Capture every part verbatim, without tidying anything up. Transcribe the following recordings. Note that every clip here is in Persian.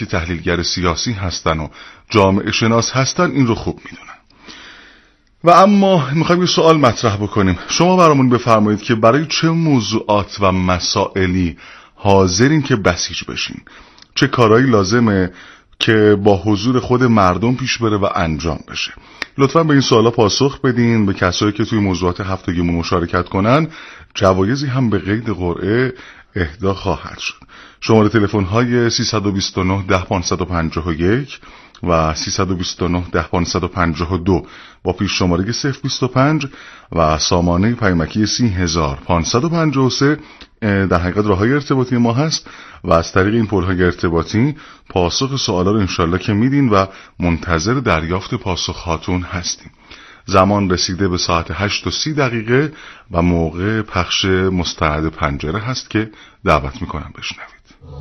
که تحلیلگر سیاسی هستن و جامعه شناس هستن این رو خوب میدونن. و اما میخوایم یه سوال مطرح بکنیم. شما برامون بفرمایید که برای چه موضوعات و مسائلی حاضرین که بسیج بشین؟ چه کارهایی لازمه که با حضور خود مردم پیش بره و انجام بشه؟ لطفاً به این سوالا پاسخ بدین. به کسایی که توی موضوعات هفتگیمون مشارکت کنن جوایزی هم به قید قرعه اهدا خواهد شد. شماره تلفن های سه دو نه ده پانصد و پنجاه و یک و سه دو نه ده پانصد و پنجاه و دو با پیش شماره صفر بیست و پنج و سامانه پیامکی سی هزار پانصد و پنجاه و سه در حقیقت راههای ارتباطی ما هست و از طریق این پل‌های ارتباطی پاسخ سوالا رو انشالله که میدین و منتظر دریافت پاسخاتون هستیم. زمان رسیده به ساعت هشت و سی دقیقه و موقع پخش مستعد پنجره هست که دعوت میکنم بشنوید.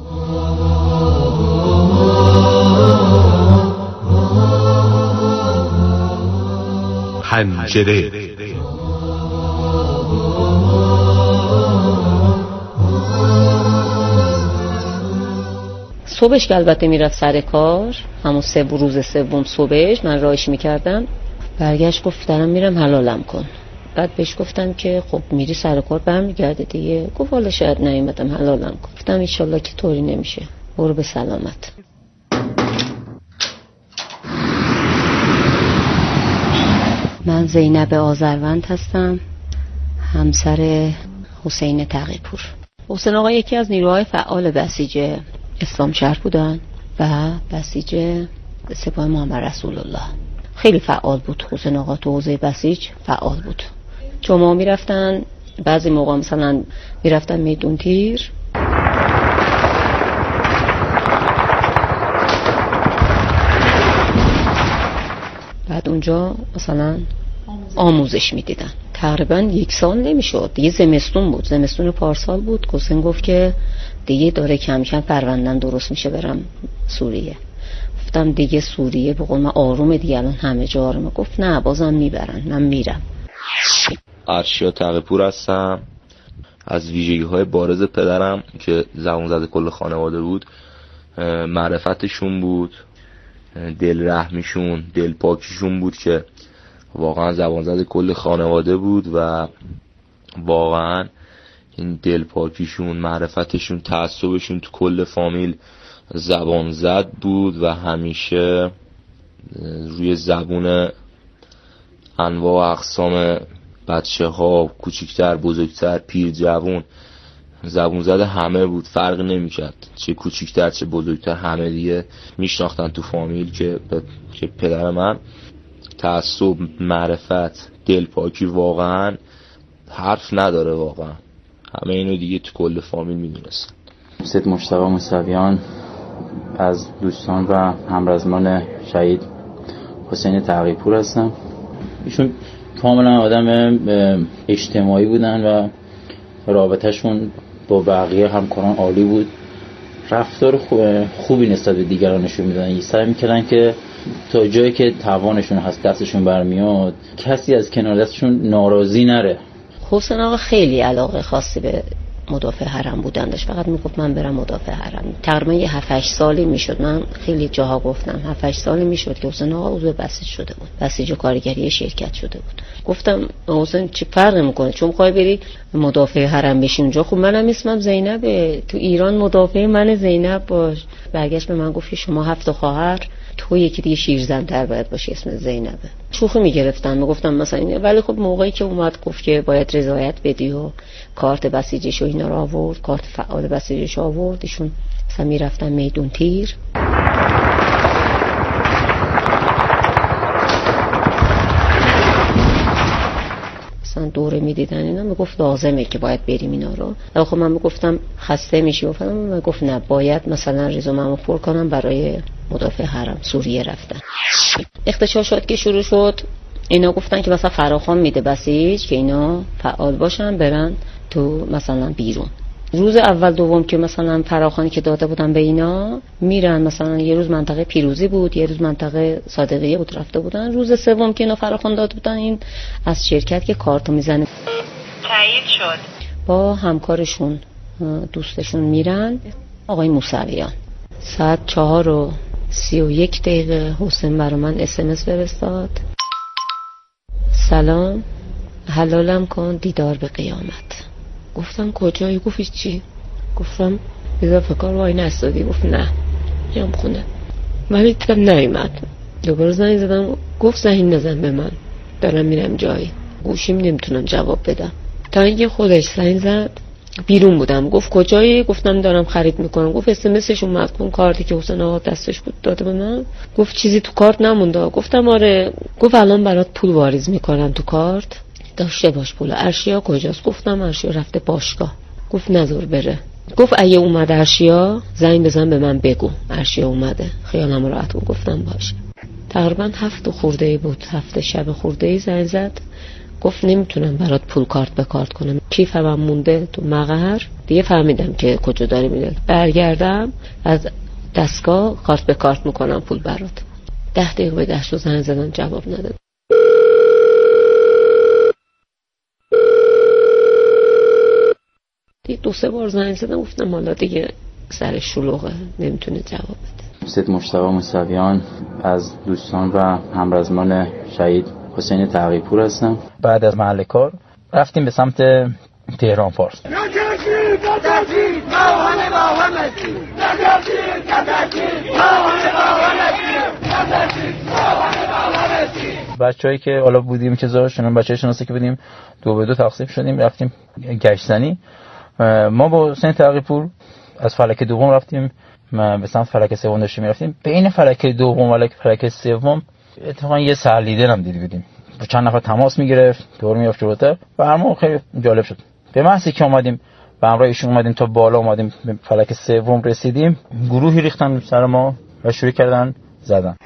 پنجره. صبحش که البته میرفت سر کار، همون سه روز سوم صبحش من راهش میکردم، برگشت گفت دارم میرم حلالم کن. بعد بهش گفتم که خب میری سر کار برمیگرده دیگه. گفت والا شاید نیومدم حلالم کن. گفتم ان شاءالله که طوری نمیشه، برو به سلامت. من زینب آذروند هستم، همسر حسین تقی‌پور. حسین آقا یکی از نیروهای فعال بسیج اسلام شهر بودن و بسیج سپاه محمد رسول الله. خیلی فعال بود حسین آقا، تو حوزه بسیج فعال بود. جمعه میرفتن، بعضی موقع مثلا میرفتن میدون تیر، بعد اونجا مثلا آموزش میدیدن. تقریبا یک سال نمیشد دیگه، زمستون بود، زمستون پارسال بود. حسین گفت که دیگه داره کم کم پروندم درست میشه برم سوریه. گفتم دیگه سوریه به قول من آرومه دیگه، الان همه جا آرومه. گفت نه بازم میبرن، من میرم. ارشیا تقی‌پور هستم. از ویژگی های بارز پدرم که زبون زده کل خانواده بود معرفتشون بود، دل رحمیشون، دل پاکیشون بود که واقعا زبان زده کل خانواده بود و واقعا این دل پاکیشون، معرفتشون، تعصبشون تو کل فامیل زبان زد بود و همیشه روی زبون انواع و اقسام بچه ها، کوچکتر، بزرگتر، پیر، جوون، زبون زده همه بود، فرق نمی کرد چه کوچکتر چه بزرگتر، همه دیگه میشناختن تو فامیل که که پدر من تعصب، معرفت، دلپاکی واقعا حرف نداره، واقعا همه اینو دیگه تو کل فامیل میدونستن. سید مجتبی موسویان از دوستان و همرزمان شهید حسین تقی‌پور هستم. ایشون کاملا آدم اجتماعی بودن و رابطهشون با بقیه همکاران عالی بود. رفتار خوبی نسبت به دیگران نشون میدادن. سعی میکردن که تا جایی که توانشون هست، دستشون برمیاد، کسی از کنار دستشون ناراضی نره. حسین آقا خیلی علاقه خاصی به مدافع حرم بودن داشت. فقط میگفت من برم مدافع حرم. تقریبا یه هفت هشت سالی میشد، من خیلی جاها گفتم هفت هشت سالی میشد که حسین آقا عضو بسیج شده بود، بسیج و کارگری شرکت شده بود. گفتم حسین چه فرقی میکنه چون میخوای بری مدافع حرم بشی اونجا؟ خب منم اسمم زینبه، تو ایران مدافع من زینب باش. برگشت به من گفت شما هفت خواهر، تو یکی دیگه شیرزن‌تر باید باشی اسم زینبه. شوخی میگرفتن، میگفتم مثلا اینه، ولی خب موقعی که اومد گفت که باید رضایت بدی و کارت بسیجش و اینا رو آورد، کارت فعال بسیجش آورد، ایشون مثلا میرفتن میدون تیر. مثلا دوره میدیدن اینا، میگفت لازمه که باید بریم اینا رو. ولی خب من میگفتم خسته میشی و فلان. میگفت نه، باید مثلا رزومه‌مو پر کنم برای مدافع حرم سوریه رفتن. اغتشاشات که شروع شد، اینا گفتن که مثلا فراخوان میده بسیج که اینا فعال باشن برن تو مثلا بیرون. روز اول دوم که مثلا فراخوانی که داده بودن به اینا میرن، مثلا یه روز منطقه پیروزی بود، یه روز منطقه صادقیه بود رفته بودن. روز سوم که اینا فراخوان داده بودن، این از شرکت که کارتو میزنه تایید شد، با همکارشون دوستشون میرن، آقای موسویان. ساعت چهار و سی و یک دقیقه حسین برای من اسمس فرستاد: سلام، حلالم کن دیدار به قیامت. گفتم کجایی؟ گفت چی؟ گفتم اضافه کار وای نستادی؟ گفت نه میام خونه. ولی دیدم نیومد. دوباره زنگ زدم، گفت زنگ نزن به من، دارم میرم جایی، گوشیم نمیتونم جواب بدم. تا اینکه خودش زنگ زد، بیرون بودم، گفت کجایی؟ گفتم دارم خرید میکنم. گفت اسمسش اومد، اون کارتی که حسین آقا دستش بود داده به من. گفت چیزی تو کارت نمونده؟ گفتم آره. گفت الان برات پول واریز میکنم تو کارت، داشته باش پول. ارشیا کجاست؟ گفتم ارشیا رفته باشگاه. گفت نذار بره. گفت اگه اومد ارشیا زنگ بزن به من بگو ارشیا اومده، خیالم راحت بود. گفتم باشه. تقریبا هفت خورده بود، هفت شب خورده ای زنگ زد، گفت نمیتونم برات پول کارت به کارت کنم، کیفم مونده تو مقهر. دیگه فهمیدم که کجا داری میره. برگردم از دستگاه کارت به کارت میکنم پول برات. ده دقیقه به دهشو زنگ زدم، جواب نداد. دیگه دو سه بار زنگ زدم، گفتم حالا دیگه سر شلوغه نمیتونه جواب بده. سید مجتبی موسویان از دوستان و همرزمان شهید حسین تقی‌پور هستم. بعد از محل کار رفتیم به سمت تهران پارس. بچه‌هایی که حالا بودیم که زارشون بچه‌های شناسه که بودیم دو به دو تقسیم شدیم، رفتیم گشتنی. ما با حسین تقی‌پور از فلک دوم رفتیم به سمت فلک سوم داشتیم می‌رفتیم. بین فلک دوم و فلک سوم اتفاقا یه سرلیدر هم دیدیم بودیم، با چند نفر تماس میگرفت، دور میافت جلوتر. برام خیلی جالب شد. به محضی که اومدیم به همراه ایشون اومدیم تا بالا، اومدیم به فلک سوم رسیدیم، گروهی ریختن سر ما و شروع کردن زدن.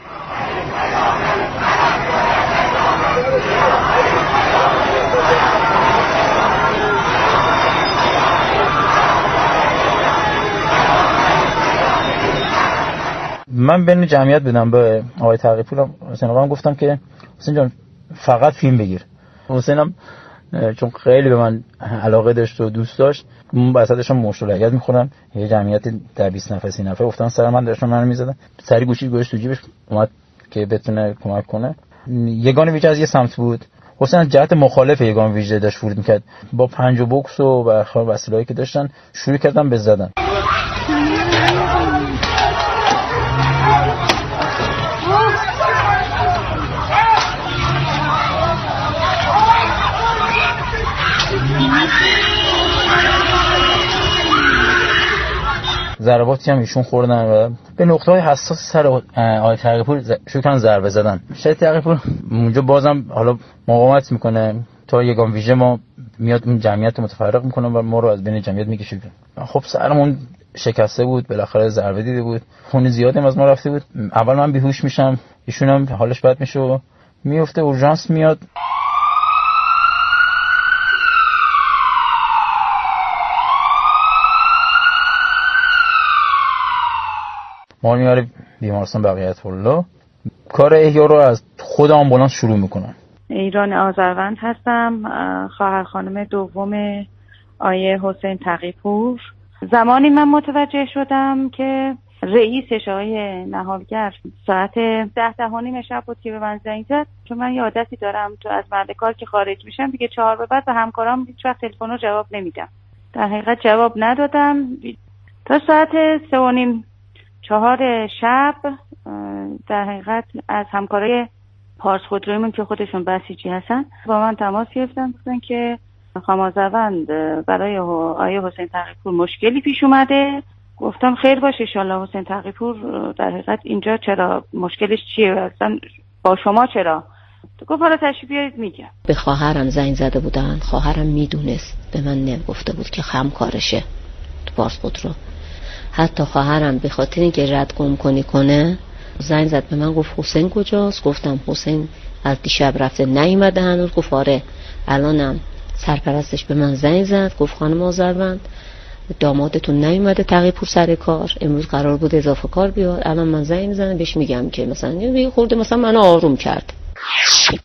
من بین جمعیت بودم، به آقای تقی‌پور حسین آقا گفتم که حسین جان فقط فیلم بگیر. حسینم چون خیلی به من علاقه داشت و دوست داشت، من وسط داشتم مشغولیت می‌خوردم، یه جمعیت ده بیست نفر سی نفر افتادن سر من، داشتن منو می‌زدن. سری گوشی گوش تو جیبش اومد که بتونه کمک کنه. یگان ویژه از یه سمت بود، حسین از جهت مخالف یگان ویژه داشت ورود می‌کرد. با پنج و بوکس و برخلاف وسایلی که داشتن شروع کردن به زدن. ضرباتی هم ایشون خوردن و به نقطه‌های حساس سر آقای تقی‌پور شروع کردن ضربه زدن. شاید تقی‌پور اونجا بازم حالا مقاومت میکنه تا یگان ویژه ما میاد اون جمعیت متفرق میکنه و ما رو از بین جمعیت میکشه. خب سرمون شکسته بود، بالاخره ضربه دیده بود، خون زیادی از ما رفته بود. اول من بیهوش میشم، ایشون هم حالش بد میشه و میفته، اورژانس میاد. ما میاره بیمارستان بقیت الله. کار احیا رو از خود آمبولانس شروع میکنن. ایران آذروند هستم، خواهر خانم دوم آیه حسین تقی‌پور. زمانی من متوجه شدم که رئیسش آیه نهالگر ساعت ده ده و نیم شب بود که به من زنگ زد، چون من یه عادتی دارم تو از محل کار که خارج میشم دیگه چهار به بعد به همکارام هیچ وقت تلفن رو جواب نمیدم. در حقیقت جواب ندادم تا ساعت سه و نیم چهار شب. در حقیقت از همکارای پارس خودرویمون که خودشون بسیجی هستن با من تماس گرفتن، گفتن که خانم آذروند برای آیه حسین تقی‌پور مشکلی پیش اومده. گفتم خیر باشه ان شاءالله. حسین تقی‌پور در حقیقت اینجا چرا، مشکلش چیه، اصلا با شما چرا؟ تو گفت حالا تشریف بیارید میگم. به خواهرم زنگ زده بودن، خواهرم میدونست، به من نگفته بود که همکارشه تو پارس خودرو. حتی خواهرم به خاطر اینکه رد گم کنی کنه زنگ زد به من، گفت حسین کجاست؟ گفتم حسین از دیشب رفته نیومده هنوز. گفت آره الانم سرپرستش به من زنگ زد، گفت خانم آذروند دامادتون نیومده تقی‌پور سر کار، امروز قرار بود اضافه کار بیاد. الان من زنگ میزنم بهش میگم که مثلا یه خورده مثلا منو آروم کرد.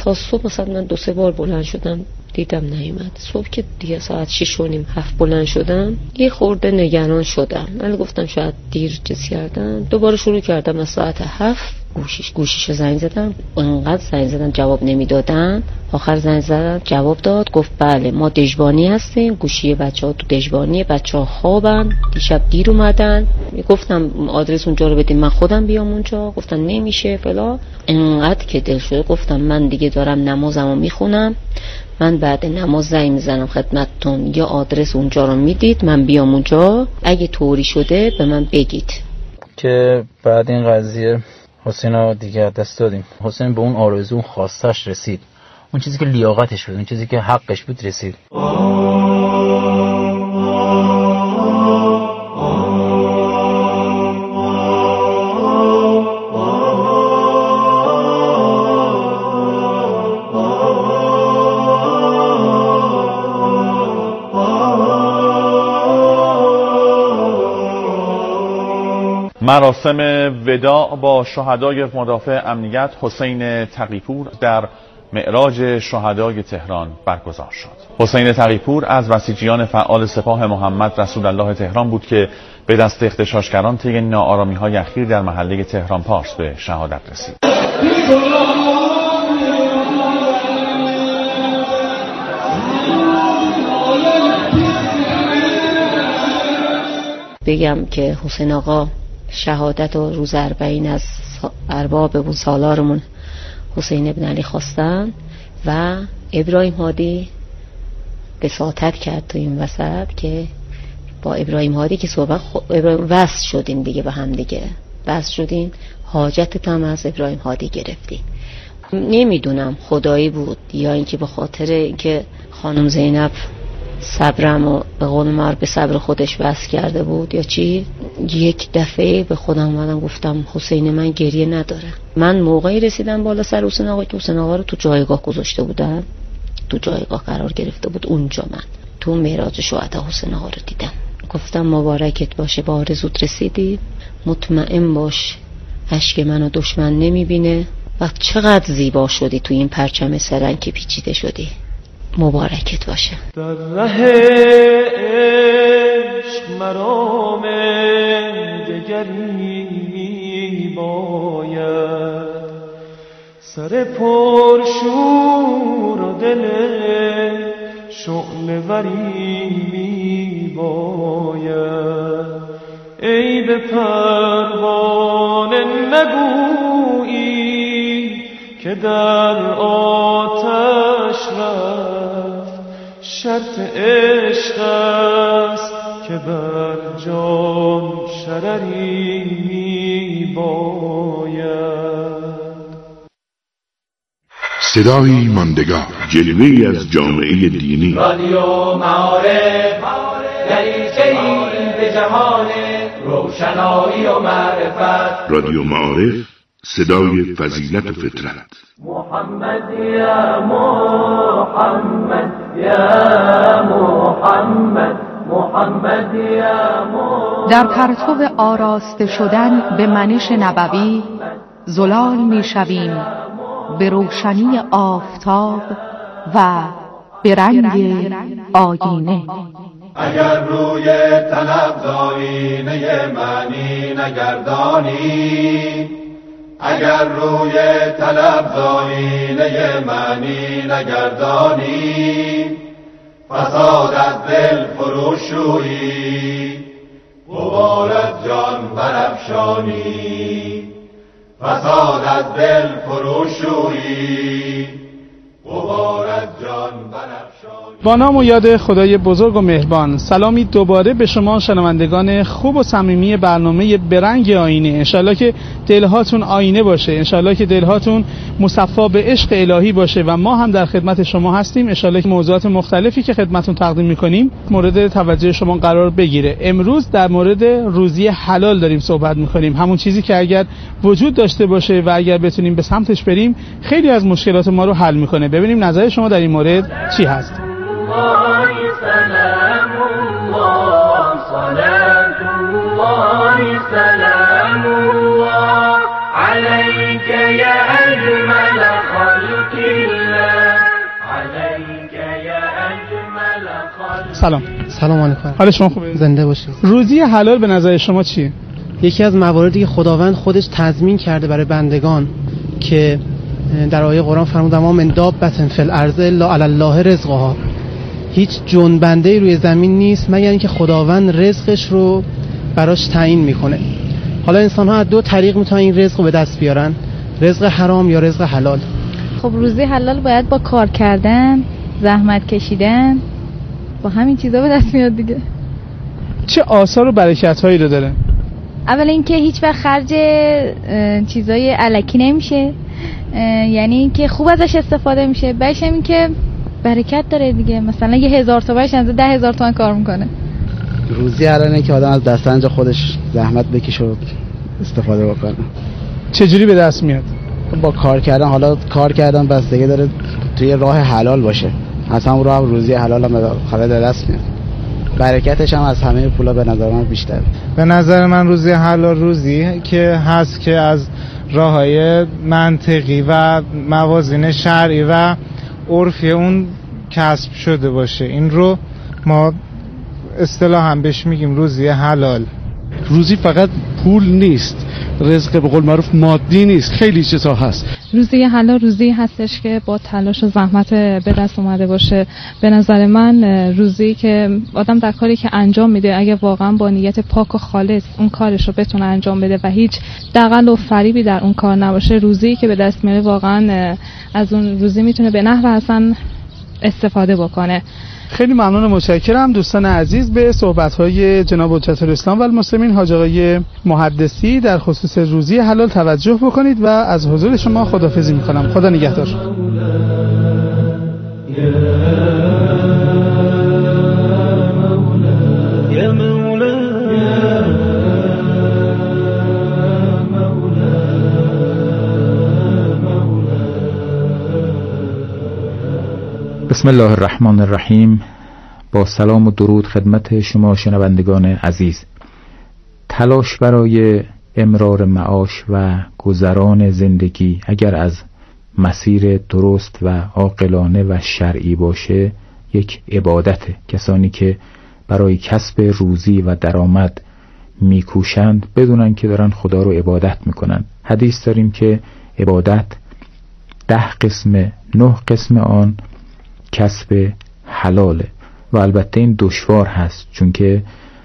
تا صبح مثلا من دو سه بار بلند شدم دیدم نیومد. صبح که دیگه ساعت شش و نیم هفت بلند شدم یه خورده نگران شدم، ولی گفتم شاید دیر چیز کردم. دوباره شروع کردم از ساعت هفت گوشیش گوشیش زنگ زدم، انقدر زنگ زدم جواب نمیدادن. آخر زنگ زدم جواب داد، گفت بله ما دژبانی هستیم، گوشی بچه‌ها تو دژبانیه، بچه‌ها خوابن، دیشب دیر اومدن. گفتم آدرس اونجا رو بدین من خودم بیام اونجا، گفتن نمیشه فلا. انقدر که دل شده گفتم من دیگه دارم نمازمو میخونم، من بعد نماز زنگ میزنم خدمتتون، یا آدرس اونجا رو میدید من بیام اونجا، اگه طوری شده به من بگید. که بعد این قضیه حسین رو دیگه دست دادیم. حسین به اون آرزو خواستش رسید، اون چیزی که لیاقتش بود، اون چیزی که حقش بود رسید. مراسم وداع با شهدای مدافع امنیت حسین تقی‌پور در معراج شهدای تهران برگزار شد. حسین تقی‌پور از بسیجیان فعال سپاه محمد رسول الله تهران بود که به دست اغتشاشگران طی ناآرامی‌های اخیر در محله تهران پارس به شهادت رسید. بگم که حسین آقا شهادت و روز اربعین از ارباب سالارمون حسین ابن علی خواستن و ابراهیم هادی وساطت کرد تو این وسط که با ابراهیم هادی که صحبت ابراهیم وصل شدیم دیگه به هم دیگه وصل شدیم، حاجتت هم از ابراهیم هادی گرفتی. نمیدونم خدایی بود یا اینکه به خاطر اینکه خانم زینب صبرم و به قول معروف به صبر خودش وصل کرده بود یا چی، یک دفعه به خودم اومدم گفتم حسین من گریه نداره. من موقعی رسیدم بالا سر حسین آقا که حسین آقا رو تو جایگاه گذاشته بودن، تو جایگاه قرار گرفته بود، اونجا من تو معراج شهدا حسین آقا رو دیدم. گفتم مبارکت باشه، با آرزوت رسیدی، مطمئن باش اشک منو دشمن نمیبینه و چقدر زیبا شدی تو این پرچم سرنگ که پیچیده شدی، مبارکت باشه. در ره عشق مرام دگری می باید، سر پرشور و دل شعله وری می باید. ای به پروانه نگویی که در آتش رفت، شرط عشق است که بر جان شرری می باید. صدای ماندگار، جلوه‌ای از جامعه دینی. رادیو معارف، دریچه‌ای به جهان روشنایی و معرفت. رادیو معارف، صدای فضیلت و فطرت. محمد یا محمد یا محمد، محمد یا محمد. در پرتو آراسته شدن به منش نبوی زلال میشویم به روشنی آفتاب و به رنگ آینه. اگر روی طلب آینه معنی نگردانی، اگر روی طلب آینه معنی نگردانی، فساد از دل فروشویی غبار از جان برافشانی، فساد از دل فروشویی غبار از جان برافشانی. با نام و یاد خدای بزرگ و مهربان، سلامی دوباره به شما شنوندگان خوب و صمیمی برنامه برنگ آینه. انشالله که دلهاتون آینه باشه، انشالله که دلهاتون مصفا به عشق الهی باشه و ما هم در خدمت شما هستیم. انشالله که موضوعات مختلفی که خدمتون تقدیم میکنیم مورد توجه شما قرار بگیره. امروز در مورد روزی حلال داریم صحبت میکنیم، همون چیزی که اگر وجود داشته باشه و اگر بتونیم به سمتش بریم خیلی از مشکلات ما رو حل میکنه. ببینیم نظر شما در این مورد چی هست. الله سلام الله صلاة الله سلام الله عليك يا أجمل خلق الله. سلام. سلام علیکم. حال شما خوبه؟ زنده باشید. روزی حلال به نظر شما چیه؟ یکی از مواردی که خداوند خودش تضمین کرده برای بندگان که در آیه قرآن فرمود ما من دابة فی الارض الا علی الله رزقها. هیچ جنبنده روی زمین نیست مگر اینکه خداوند رزقش رو براش تعیین میکنه. حالا انسان ها از دو طریق میتونن این رزق رو به دست بیارن، رزق حرام یا رزق حلال. خب روزی حلال باید با کار کردن، زحمت کشیدن، با همین چیزا به دست میاد دیگه. چه آثار و برکت‌هایی رو داره؟ اول اینکه هیچ وقت خرج چیزای الکی نمیشه، یعنی اینکه خوب ازش استفاده میشه. بعدش هم اینکه برکت داره دیگه، مثلا یه هزار تومنش از ده هزار تومن کار میکنه. روزی الانه که آدم از دستنج خودش زحمت بکشه و استفاده بکنه. چجوری به دست میاد؟ با کار کردن. حالا کار کردن بستگی داره توی راه حلال باشه، از همون راه هم روزی حلال هم خالد دست میاد. برکتش هم از همه پولا به نظر من بیشتره. به نظر من روزی حلال روزی که هست که از راههای منطقی و موازین شرعی و عرفی اون کسب شده باشه. این رو ما اصطلاحاً بهش میگیم روزی حلال. روزی فقط پول نیست، رزق به قول معروف مادی نیست، خیلی چیزا هست. روزی حلال روزی هستش که با تلاش و زحمت به دست اومده باشه. به نظر من روزی که آدم در کاری که انجام میده اگه واقعا با نیت پاک و خالص اون کارش رو بتونه انجام بده و هیچ دغل و فریبی در اون کار نباشه، روزی که به دست میاره واقعا از اون روزی میتونه به نحو حسن استفاده بکنه. خیلی ممنون و متشکرم دوستان عزیز. به صحبت‌های جناب حجت الاسلام و المسلمین حاج آقای محدثی در خصوص روزی حلال توجه بکنید و از حضور شما خداحافظی می‌کنم. خدا نگهدار. بسم الله الرحمن الرحیم. با سلام و درود خدمت شما شنوندگان عزیز. تلاش برای امرار معاش و گذران زندگی اگر از مسیر درست و عاقلانه و شرعی باشه یک عبادته. کسانی که برای کسب روزی و درآمد میکوشند بدونن که دارن خدا رو عبادت میکنن. حدیث داریم که عبادت ده قسم، نه قسم آن کسب حلاله و البته این دشوار هست، چون که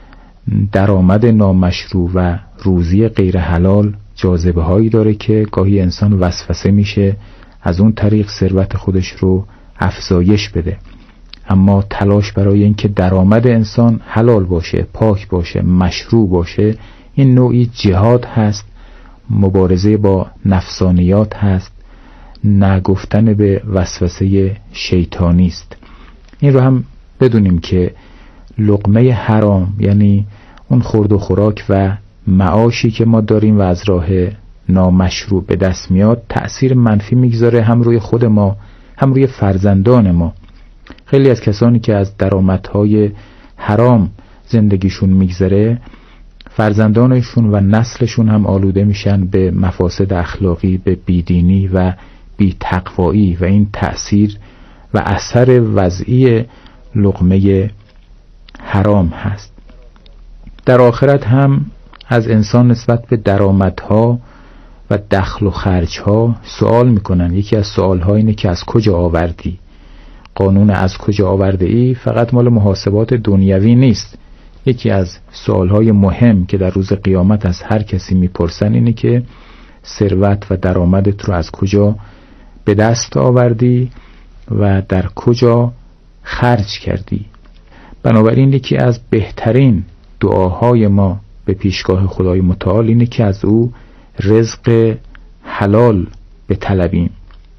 درآمد نامشروع و روزی غیر حلال جاذبه هایی داره که گاهی انسان وسوسه میشه از اون طریق ثروت خودش رو افزایش بده. اما تلاش برای اینکه درآمد انسان حلال باشه، پاک باشه، مشروع باشه، این نوعی جهاد هست، مبارزه با نفسانیات هست، نگفتن به وسوسه شیطانی است. این رو هم بدونیم که لقمه حرام یعنی اون خورد و خوراک و معاشی که ما داریم و از راه نامشروع به دست میاد تأثیر منفی میگذاره هم روی خود ما هم روی فرزندان ما. خیلی از کسانی که از درآمدهای حرام زندگیشون میگذره فرزندانشون و نسلشون هم آلوده میشن به مفاسد اخلاقی، به بیدینی و بی تقوایی و این تأثیر و اثر وضعی لقمه حرام هست. در آخرت هم از انسان نسبت به درآمدها و دخل و خرجها سوال میکنن. یکی از سوالها اینه که از کجا آوردی؟ قانون از کجا آورده ای فقط مال محاسبات دنیوی نیست. یکی از سوالهای مهم که در روز قیامت از هر کسی میپرسن اینه که ثروت و درآمدت رو از کجا به دست آوردی و در کجا خرج کردی. بنابراین یکی از بهترین دعاهای ما به پیشگاه خدای متعال اینه که از او رزق حلال بطلبیم.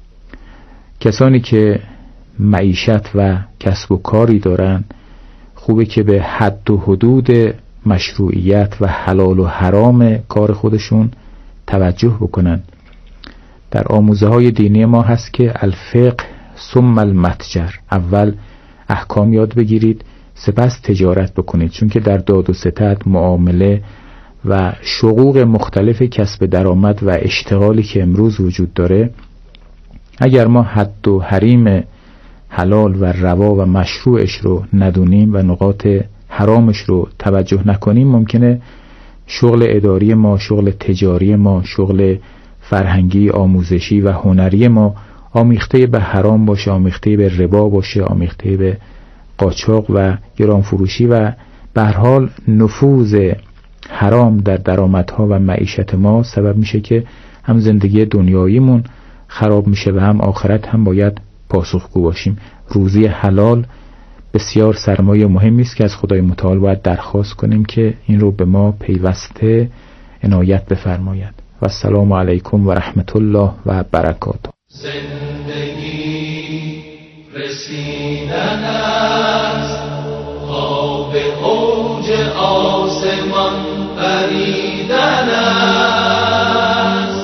کسانی که معیشت و کسب و کاری دارن خوبه که به حد و حدود مشروعیت و حلال و حرام کار خودشون توجه بکنن. در آموزه های دینی ما هست که الفقه ثم المتجر، اول احکام یاد بگیرید سپس تجارت بکنید، چون که در داد و ستد، معامله و شقوق مختلف کسب درآمد و اشتغالی که امروز وجود داره اگر ما حد و حریم حلال و روا و مشروعش رو ندونیم و نقاط حرامش رو توجه نکنیم، ممکنه شغل اداری ما، شغل تجاری ما، شغل فرهنگی، آموزشی و هنری ما آمیخته به حرام باشه، آمیخته به ربا باشه، آمیخته به قاچاق و گران فروشی و به هر حال نفوذ حرام در درآمدها و معیشت ما سبب میشه که هم زندگی دنیاییمون خراب میشه و هم آخرت هم باید پاسخگو باشیم. روزی حلال بسیار سرمایه مهمی است که از خدای متعال باید درخواست کنیم که این رو به ما پیوسته عنایت بفرماید. و السلام علیکم و رحمت الله و برکاته. زندگی رسیدن است، خواب اوج آسمان پریدن است.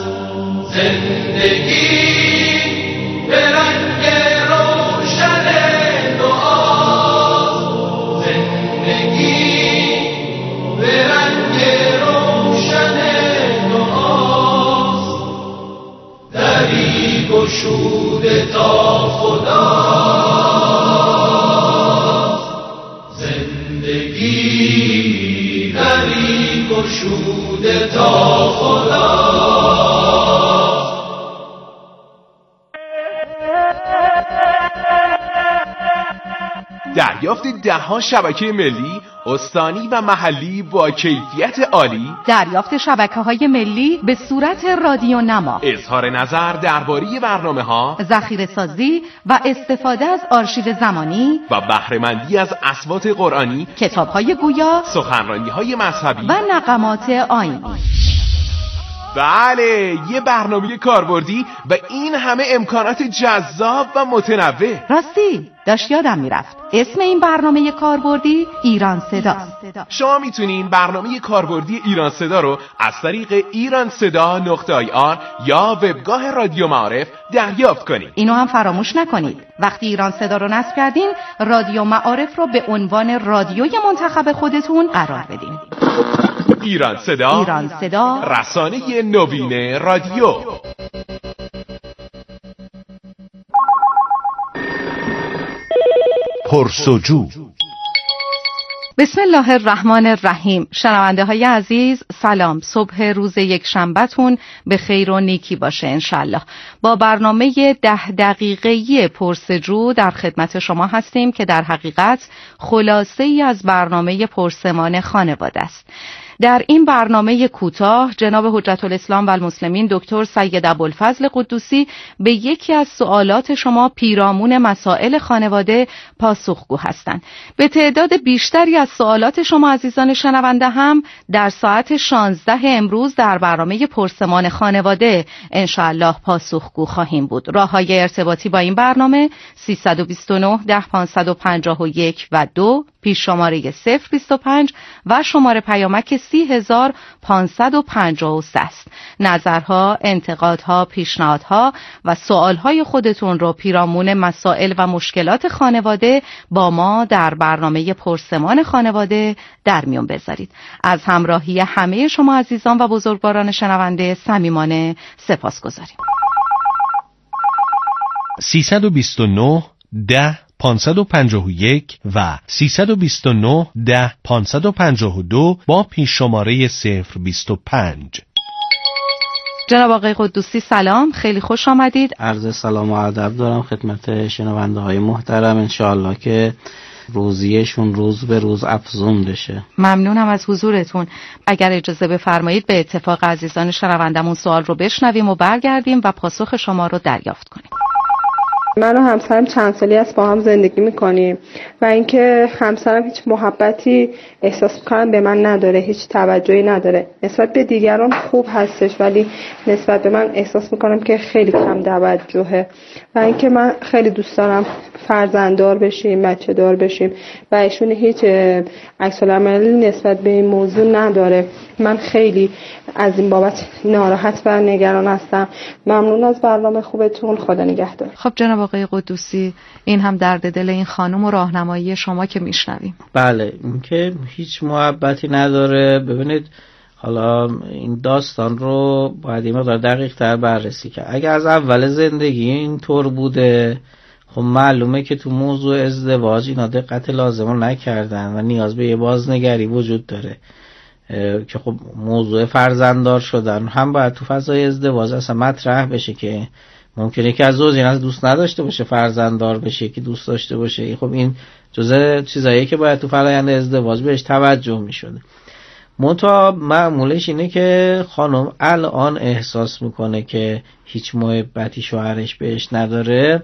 زندگی به رنگ روشن دعاست، زندگی به رنگ روشن دعاست. دری گشوده تا خداست، زندگی دری گشوده تا خداست. دریافت دهها شبکه ملی، استانی و محلی با کیفیت عالی، دریافت شبکه‌های ملی به صورت رادیو نما، اظهار نظر درباره برنامه‌ها، ذخیره سازی و استفاده از آرشیو زمانی و بهره‌مندی از اصوات قرآنی، کتاب‌های گویا، سخنرانی‌های مذهبی و نغمات آیینی. بله، یه برنامه کاربردی و این همه امکانات جذاب و متنوع. راستی داشت یادم میرفت، اسم این برنامه کاربردی ایران صداست. شما میتونین برنامه کاربردی ایران صدا رو از طریق ایران صدا نقطه آی آر یا وبگاه رادیو معارف دریافت کنید. اینو هم فراموش نکنید، وقتی ایران صدا رو نصب کردین رادیو معارف رو به عنوان رادیوی منتخب خودتون قرار بدین. ایران صدا، ایران صدا، رسانه نوین رادیو. پرسجو. بسم الله الرحمن الرحیم. شنونده های عزیز سلام، صبح روز یک شنبهتون به خیر و نیکی باشه انشالله. با برنامه ده دقیقه‌ای پرسجو در خدمت شما هستیم که در حقیقت خلاصه ای از برنامه پرسمان خانواده است. در این برنامه کوتاه جناب حجت الاسلام و المسلمین دکتر سید ابوالفضل قدوسی به یکی از سوالات شما پیرامون مسائل خانواده پاسخگو هستند. به تعداد بیشتری از سوالات شما عزیزان شنونده هم در ساعت شانزده امروز در برنامه پرسمان خانواده انشاءالله پاسخگو خواهیم بود. راه‌های ارتباطی با این برنامه سیصد و بیست و نه ده پانصد و پنجاه و یک و دو، پیش شماره صفر بیست و پنج و شماره پیامک سی هزار پانصد و پنجاه و سه است. نظرها، انتقادها، پیشنهادها و سوالهای خودتون رو پیرامون مسائل و مشکلات خانواده با ما در برنامه پرسمان خانواده در میون بذارید. از همراهی همه شما عزیزان و بزرگواران شنونده صمیمانه سپاسگزاریم. سیصد و بیست و نه ده پانصد و پنجاه و یک و سیصد و بیست و نه ده پانصد و پنجاه و دو با پیش شماره صفر بیست و پنج. جناب آقای قدوسی سلام، خیلی خوش آمدید. عرض سلام و ادب دارم خدمت شنونده های محترم، انشاءالله که روزیشون روز به روز افزون بشه. ممنونم از حضورتون. اگر اجازه بفرمایید به اتفاق عزیزان شنوندمون سوال رو بشنویم و برگردیم و پاسخ شما رو دریافت کنیم. من و همسرم چند سالی است با هم زندگی میکنیم و اینکه همسرم هیچ محبتی احساس میکنم به من نداره، هیچ توجهی نداره. نسبت به دیگران خوب هستش ولی نسبت به من احساس میکنم که خیلی کم توجهه و اینکه من خیلی دوست دارم فرزنددار بشیم، بچه دار بشیم و ایشون هیچ عکس العملی نسبت به این موضوع نداره. من خیلی از این بابت ناراحت و نگران هستم. ممنون از برنامه خوبتون، خدا نگهدار. خب جناب آقای قدوسی، این هم درد دل این خانم و راهنمایی شما که میشنویم. بله، اینکه هیچ محبتی نداره. ببینید حالا این داستان رو باید این مقدار دقیق تر بررسی کرد. اگر از اول زندگی این طور بوده، خب معلومه که تو موضوع ازدواج اینا دقت لازم رو نکردن و نیاز به یه بازنگری وجود داره که خب موضوع فرزنددار شدن هم باید تو فضای ازدواج اصلا مطرح بشه که ممکنه که از زوجین از دوست نداشته باشه فرزنددار بشه که دوست داشته باشه. خب این جزء چیزاییه که باید تو فرآیند ازدواج بهش توجه میشده. منتها معمولش اینه که خانم الان احساس میکنه که هیچ محبتی شوهرش بهش نداره.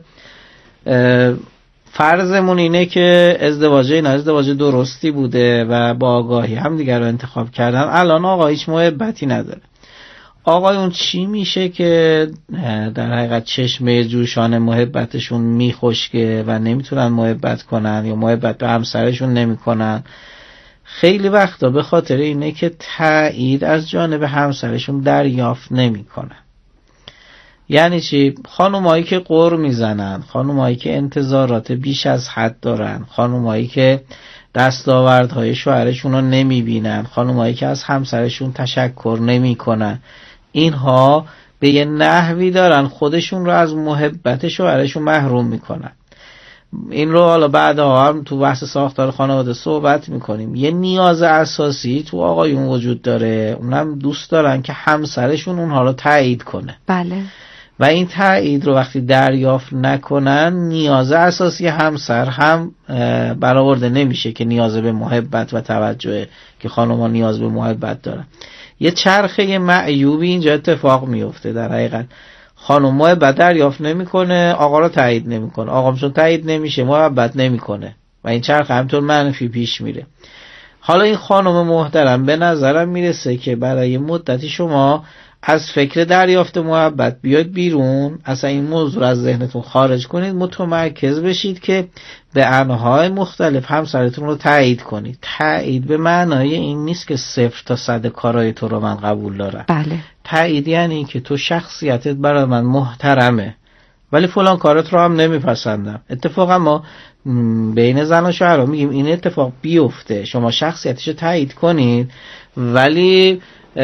فرضمون اینه که ازدواج اینا ازدواج درستی بوده و با آگاهی هم دیگر رو انتخاب کردن. الان آقا هیچ محبتی نداره. آقایون چی میشه که در حقیقت چشمه جوشان محبتشون میخشکه و نمیتونن محبت کنن یا محبت به همسرشون نمیکنن؟ خیلی وقتا به خاطر اینه که تایید از جانب همسرشون دریافت نمیکنن. یعنی چی؟ خانومایی که قر میزنن، خانومایی که انتظارات بیش از حد دارن، خانومایی که دستاوردهای شوهرشون رو نمیبینن، خانومایی که از همسرشون تشکر نمیکنن، اینها به یه نحوی دارن خودشون رو از محبت شوهرشون محروم میکنن. این رو حالا بعدها هم تو بحث ساختار خانواده صحبت میکنیم. یه نیاز اساسی تو آقایون وجود داره، اونم دوست دارن که همسرشون اونها رو تایید کنه. بله. و این تایید رو وقتی دریافت نکنن نیاز اساسی همسر هم برآورده نمیشه که نیاز به محبت و توجه که خانم‌ها نیاز به محبت دارن. یه چرخه معیوبی اینجا اتفاق میفته. در حقیقت خانم محبت دریافت نمیکنه، آقا رو تایید نمیکنه، آقا چون تایید نمیشه محبت نمیکنه و این چرخه همینطور منفی پیش میره. حالا این خانم محترم به نظرم میرسه که برای مدتی شما از فکر دریافت محبت بیاید بیرون، اصلا این موضوع از ذهنتون خارج کنید، متمرکز بشید که به انواع مختلف همسرتون رو تایید کنید. تایید به معنای این نیست که صفر تا صد کارهای تو رو من قبول دارم. بله. تایید یعنی که تو شخصیتت برای من محترمه ولی فلان کارت رو هم نمیپسندم. اتفاقا ما بین زن و شوهر میگیم این اتفاق بیفته، شما شخصیتش رو تایید کنید ولی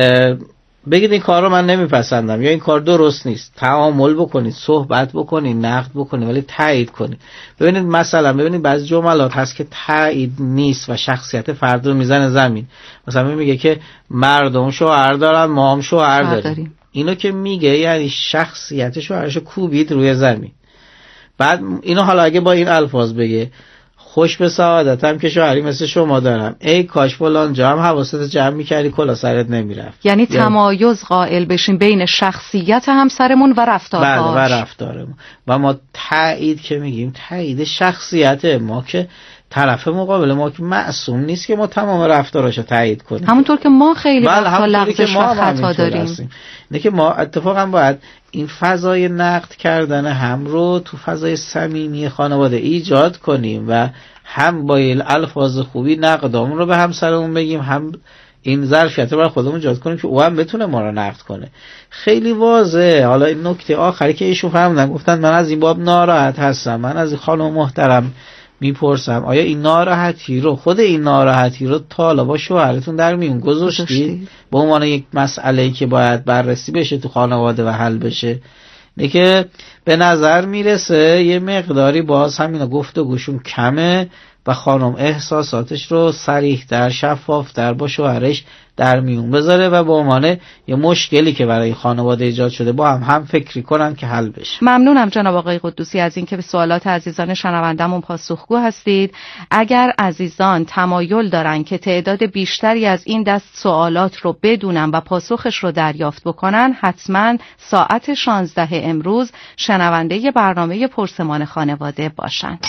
بگید این کار رو من نمیپسندم یا این کار درست نیست، تعامل بکنید، صحبت بکنید، نقد بکنید ولی تایید کنید. ببینید مثلا ببینید بعضی جملات هست که تایید نیست و شخصیت فرد رو میزنه زمین. مثلا میگه که مردم شوهر دارن ما هم شوهر داریم. داریم اینو که میگه یعنی شخصیت شوهرش کوبید روی زمین. بعد اینو حالا اگه با این الفاظ بگه خوش به سعادتم که شوهری مثل شما دارم، ای کاش فلان جا هم حواست جمع میکردی کلا سرت نمیرفت. یعنی تمایز قائل بشیم بین شخصیت همسرمون و رفتارهاش. بله و رفتارمون. و ما تایید که میگیم تایید شخصیت ما که طرف مقابل ما که معصوم نیست که ما تمام رفتاراشو تایید کنیم. همونطور که ما خیلی وقتا بله لغزش و خطا داریم. نه که ما اتفاقا باید این فضای نقد کردن هم رو تو فضای صمیمی خانواده ایجاد کنیم و هم با الفاظ خوبی نقدامون رو به همسرمون بگیم، هم این ظرفیت رو برای خودمون ایجاد کنیم که او هم بتونه ما رو نقد کنه. خیلی واضحه. حالا این نکته آخری که ایشون فهمیدن، گفتن من از این باب ناراحت هستم، من از این خانم محترم میپرسم آیا این ناراحتی رو خود این ناراحتی رو تا حالا با شوهرتون در میون گذاشتید به عنوان یک مسئله‌ای که باید بررسی بشه تو خانواده و حل بشه؟ نه که به نظر میرسه یه مقداری باز همینا گفتگوشون کمه و خانم احساساتش رو صریح‌تر شفاف‌تر با شوهرش در میون بذاره و به عنوان یه مشکلی که برای خانواده ایجاد شده با هم هم فکری کنن که حل بشه. ممنونم جناب آقای قدوسی از اینکه به سوالات عزیزان شنوندمون پاسخگو هستید. اگر عزیزان تمایل دارن که تعداد بیشتری از این دست سوالات رو بدونن و پاسخش رو دریافت بکنن، حتما ساعت شانزده امروز شنونده برنامه پرسمان خانواده باشن.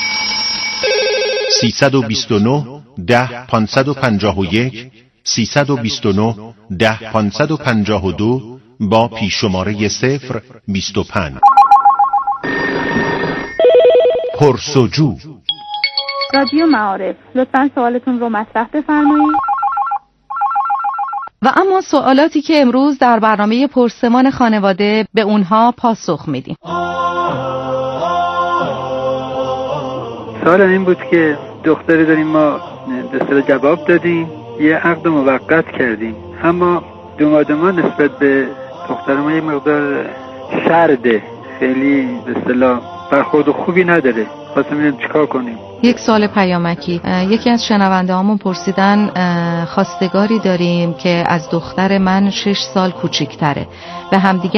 سیصد و بیست و نه ده پانصد و پنجاه و یک سیصد و بیست و نه ده پانصد و پنجاه و دو با پیش‌شماره صفر بیست و پنج. پرسجو رادیو معارف، لطفاً سوالتون رو مطرح بفرمایید. و اما سوالاتی که امروز در برنامه پرسمان خانواده به اونها پاسخ میدیم. سوال این بود که دختری داریم ما به اصطلاح جواب دادیم، یه عقد موقت کردیم، اما داماد ما نسبت به دختر ما یه مقدار شرده، خیلی به اصطلاح برخورد خوبی نداره. خواستم ببینم چیکار کنیم. یک سال پیامکی، یکی از شنونده هامون پرسیدن خواستگاری داریم که از دختر من شش سال کوچیک‌تره، به همدیگه